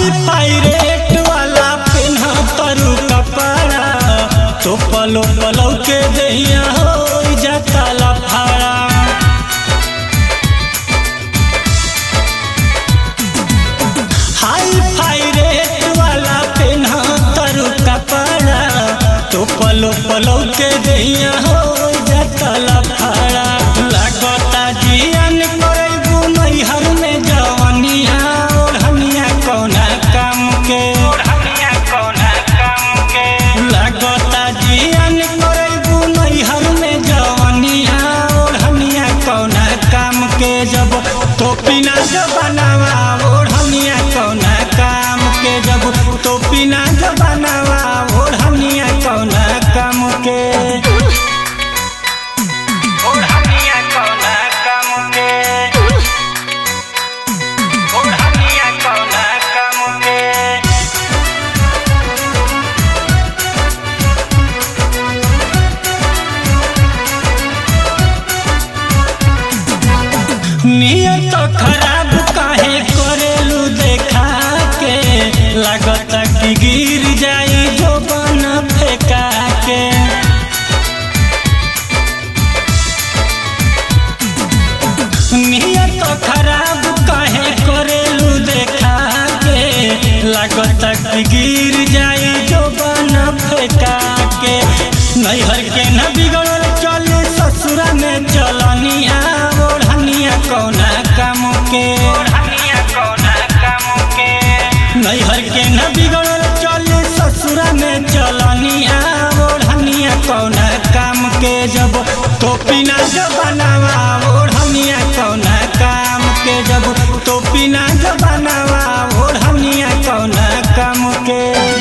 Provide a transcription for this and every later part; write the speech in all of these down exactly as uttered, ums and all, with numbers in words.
Hi fi rate वाला पेन्हा तरु कपड़ा तो पलो पलो के दहिया हो जाता लफाड़ा। हाई फाई रेट वाला पेन्हा तरु कपड़ा तो पलो पलो के दहिया हो जाता लफाड़ा। लागता जियान करबू नैहर में जवनिया ओढ़निया कौना काम के ओढ़निया कौना काम के। लागता जियान करबू नैहर में जवनिया ओढ़निया कौना काम के। जब टोपी ना जबानावा ओढ़निया कौना काम के। जब टोपी ना जबानावा ओढ़निया कौना काम के। ओढ़निया कौना काम के ओढ़निया कौना काम के। नियत खराब काहे करेलू देखा के लागता कि गिर जाई जो बन फेंका के। नियत खराब काहे करेलू देखा के लागता कि गिर जाई जो बन फेंका के। नैहर के न बिगड़ल चले ससुरा में चलनिया ओढ़निया कौना काम के ओढ़निया कौना काम के। नैहर के न बिगड़ल चले ससुरा में चलनिया ओढ़निया कौना काम के। जब टोपी ना जबानावा ओढ़निया कौना काम के। जब टोपी ना जबानावा ओढ़निया कौना काम के।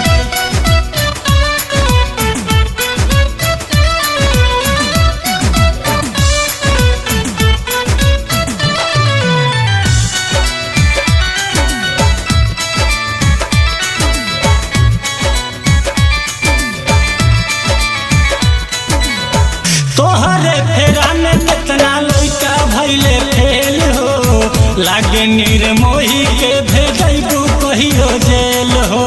तोहरे फेरा में कितना लइका भइले फेल हो लागे निर्मोही के भेजबू कहियो जेल हो।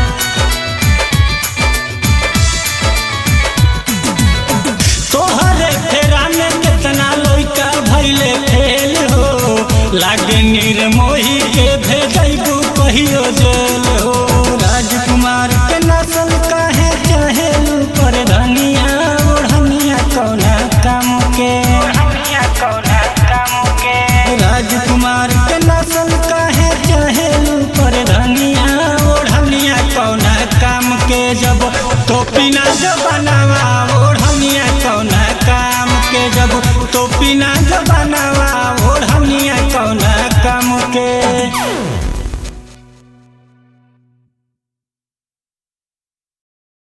तोहरे फेरा में कितना लइका भइले फेल हो लागे निर्मोही के भेजबू कहियो जेल हो। राजकुमार के नस्ल काहे चाहेलू पर धनिया ओढ़निया कौना काम के ओढ़निया कौना काम के। राजकुमार के नस्ल काहे चाहेलू पर धनिया ओढ़निया कौना काम के। जब टोपी ना जबानावा ओढ़निया कौना काम के। जब टोपी ना जबानावा ओढ़निया कौना काम के।